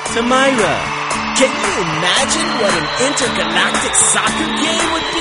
Samira. Can you imagine what an intergalactic soccer game would be?